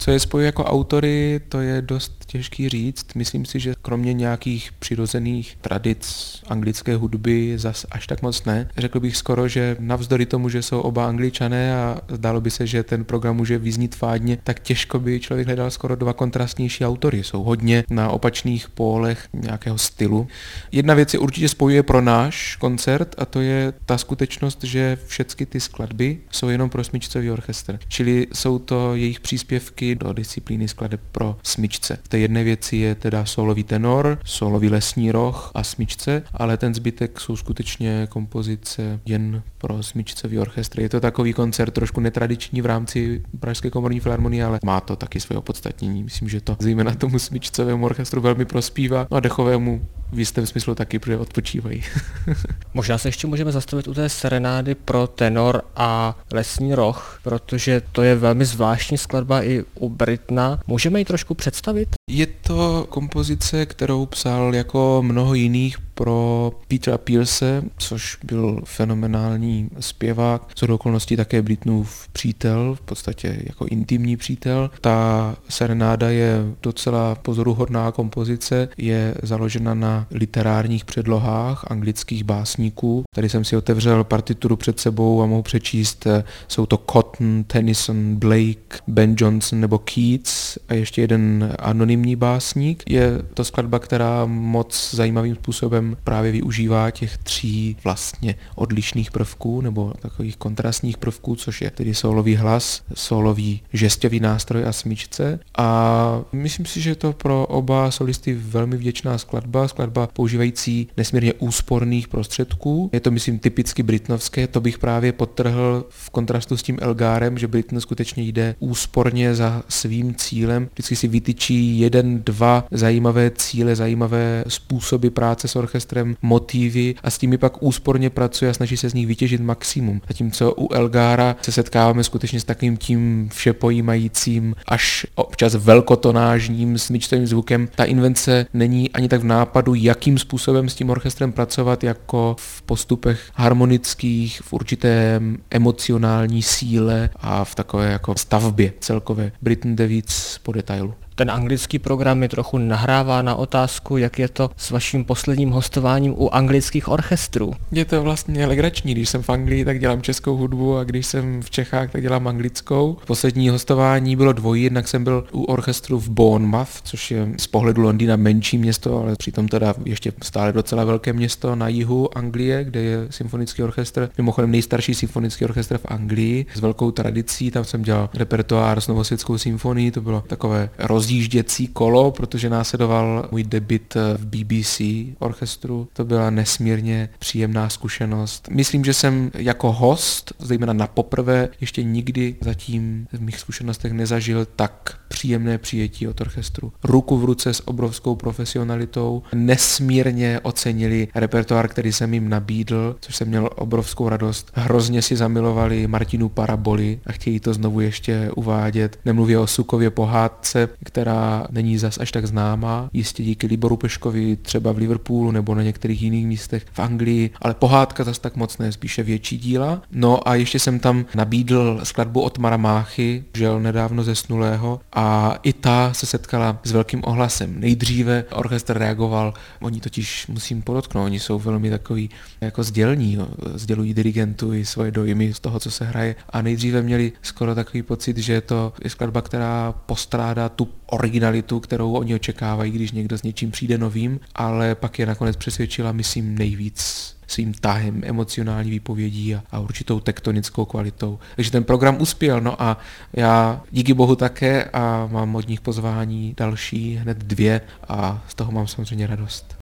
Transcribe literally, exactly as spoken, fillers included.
Co je spojuje jako autory, to je dost těžký říct. Myslím si, že kromě nějakých přirozených tradic anglické hudby zas až tak moc ne. Řekl bych skoro, že navzdory tomu, že jsou oba Angličané a zdálo by se, že ten program může vyznít fádně, tak těžko by člověk hledal skoro dva kontrastnější autory. Jsou hodně na opačných pólech nějakého stylu. Jedna věc je určitě spojuje pro náš koncert a to je ta skutečnost, že všechny ty skladby jsou jenom pro smyčcový orchestr. Čili jsou to jejich příspěvky do disciplíny skladeb pro smyčce. V té jedné věci je teda solový tenor, solový lesní roh a smyčce, ale ten zbytek jsou skutečně kompozice jen pro smyčcový orchestr. Je to takový koncert trošku netradiční v rámci Pražské komorní filharmonie, ale má to taky své opodstatnění. Myslím, že to zejména tomu smyčcovému orchestru velmi prospívá, no a dechovému v jistém smyslu taky, protože odpočívají. Možná se ještě můžeme zastavit u té serenády pro tenor a lesní roh, protože to je velmi zvláštní skladba i u Britna. Můžeme ji trošku představit? Je to kompozice, kterou psal jako mnoho jiných pro Petera Pearse, což byl fenomenální zpěvák, co do okolností také Britnův přítel, v podstatě jako intimní přítel. Ta serenáda je docela pozoruhodná kompozice, je založena na literárních předlohách anglických básníků. Tady jsem si otevřel partituru před sebou a mohu přečíst, jsou to Cotton, Tennyson, Blake, Ben Jonson nebo Keats a ještě jeden anonymní básník. Je to skladba, která moc zajímavým způsobem právě využívá těch tří vlastně odlišných prvků nebo takových kontrastních prvků, což je tedy sólový hlas, sólový žestový nástroj a smyčce. A myslím si, že je to pro oba solisty velmi vděčná skladba, skladba používající nesmírně úsporných prostředků. Je to, myslím, typicky britnovské, to bych právě podtrhl v kontrastu s tím Elgarem, že Britn skutečně jde úsporně za svým cílem. Vždycky si vytyčí jeden, dva zajímavé cíle, zajímavé způsoby práce s orchestrem, motivy a s tím pak úsporně pracuje a snaží se z nich vytěžit maximum. Zatímco u Elgara se setkáváme skutečně s takovým tím všepojímajícím až občas velkotonážním smyčcovým zvukem. Ta invence není ani tak v nápadu, jakým způsobem s tím orchestrem pracovat, jako v postupech harmonických, v určité emocionální síle a v takové jako stavbě celkové. Britn jde víc po detailu. Ten anglický program mi trochu nahrává na otázku, jak je to s vaším posledním hostováním u anglických orchestrů. Je to vlastně legrační, když jsem v Anglii, tak dělám českou hudbu a když jsem v Čechách, tak dělám anglickou. Poslední hostování bylo dvojí, jednak jsem byl u orchestru v Bournemouth, což je z pohledu Londýna menší město, ale přitom teda ještě stále docela velké město na jihu Anglie, kde je symfonický orchestr, mimochodem nejstarší symfonický orchestr v Anglii s velkou tradicí. Tam jsem dělal repertoár s Novosvětskou symfonií, to bylo takové roz rozjížděcí kolo, protože následoval můj debut v B B C orchestru. To byla nesmírně příjemná zkušenost. Myslím, že jsem jako host, zejména na poprvé, ještě nikdy zatím v mých zkušenostech nezažil tak příjemné přijetí od orchestru. Ruku v ruce s obrovskou profesionalitou. Nesmírně ocenili repertoár, který jsem jim nabídl, což jsem měl obrovskou radost. Hrozně si zamilovali Martinu Paraboli a chtějí to znovu ještě uvádět. Nemluví o Sukově pohádce, která není zas až tak známá, jistě díky Liboru Peškovi třeba v Liverpoolu nebo na některých jiných místech v Anglii, ale pohádka zas tak moc ne, spíše větší díla. No a ještě jsem tam nabídl skladbu Otmara Máchy, žel nedávno zesnulého, a i ta se setkala s velkým ohlasem. Nejdříve orchestr reagoval, oni totiž, musím podotknout, oni jsou velmi takový jako sdělní, jo. Sdělují dirigentu i svoje dojmy z toho, co se hraje, a nejdříve měli skoro takový pocit, že to je skladba, která postrádá tu originalitu, kterou oni očekávají, když někdo s něčím přijde novým, ale pak je nakonec přesvědčila, myslím, nejvíc svým tahem, emocionální výpovědí a, a určitou tektonickou kvalitou. Takže ten program uspěl, no a já díky bohu také a mám od nich pozvání další, hned dvě, a z toho mám samozřejmě radost.